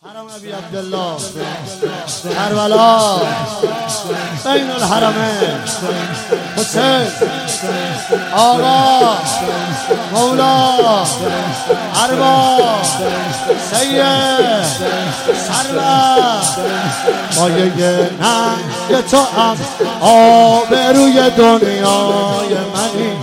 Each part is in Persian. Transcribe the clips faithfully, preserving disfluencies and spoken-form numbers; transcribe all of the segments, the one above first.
حرم ابی عبدالله کربلا بین الحرمین حسین آقا مولا ارباب سید سرور مایه ننگ تو هم آبروی دنیای منی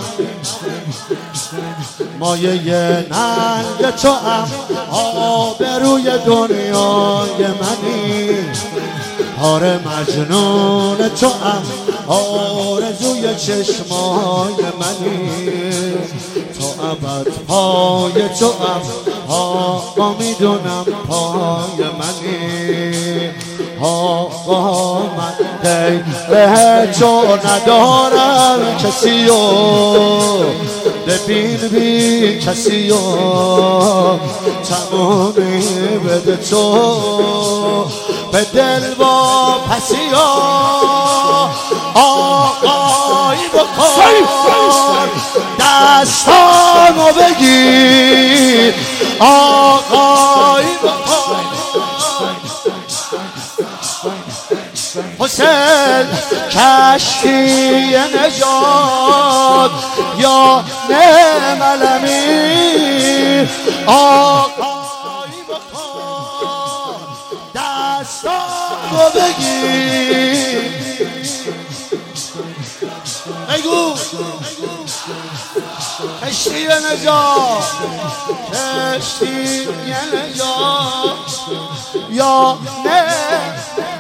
مایه ننگ تو هم آبروی دنیای منی هار مجنون تو هم آرزوی چشمای منی تو ابد پای تو هم آقا میدونم پای منی آقا من غیر تو ندارم کسیو ببین بی کسیو تمامی بده تو به دل با پسیو آقایی بکن دستانو بگیر آقایی بکن حسین کشتی نجات یا نعم الامیر آقایی بکن دستانو بگیر بگو کشتی نجات کشتی نجات یا نعم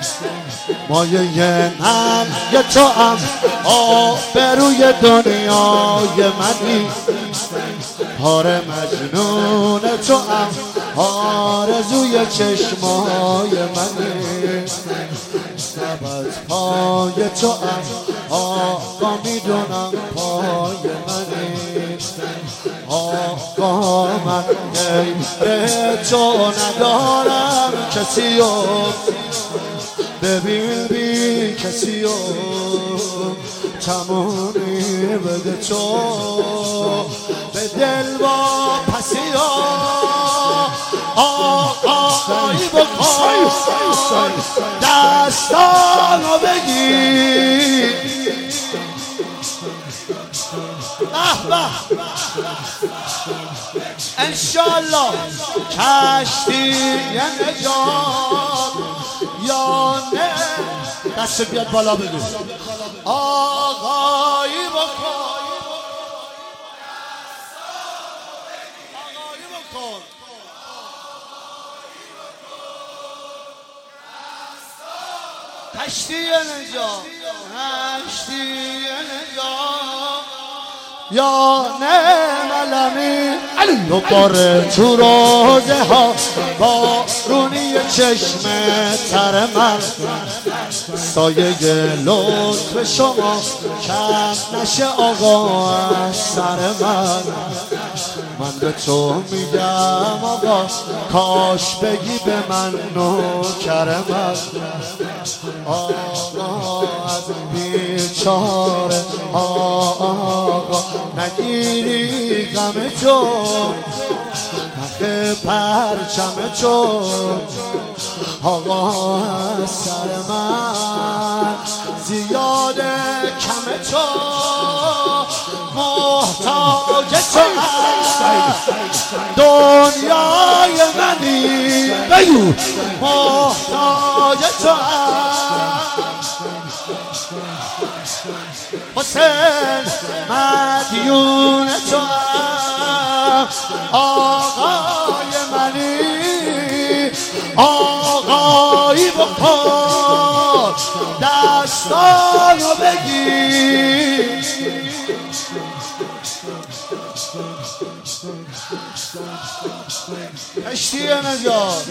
مایه ننگ تو هم آبروی دنیای منی هار مجنون تو هم آرزوی چشمای منی سبت پای تو هم آقا میدونم پای منی آقا من غیر تو ندارم کسیو ببین بی کسیو تمامی بده تو به دل با پسیو آقایی بکن دستانو بگیر به به انشالله کشتی نجات یا نه دست بیاد بالا بگو آقایی بکن آقایی بکن کشتی نجات کشتی نجات یا نعم الامیر دوباره تو روزه ها بارونی چشم تر من سایه لطف شما کم نشه آقا از سر من من به تو میگم آقا کاش بگی به من نوکر من آقا از بیچاره آقا نگیری غم تو نخه پرچم تو آقا از سر من زیاده کم تو محتاج تو دنیای منی بگو محتاج تو حسین مدیون تو آقای منی آقایی بکن دستانو بگیر کشتی نجات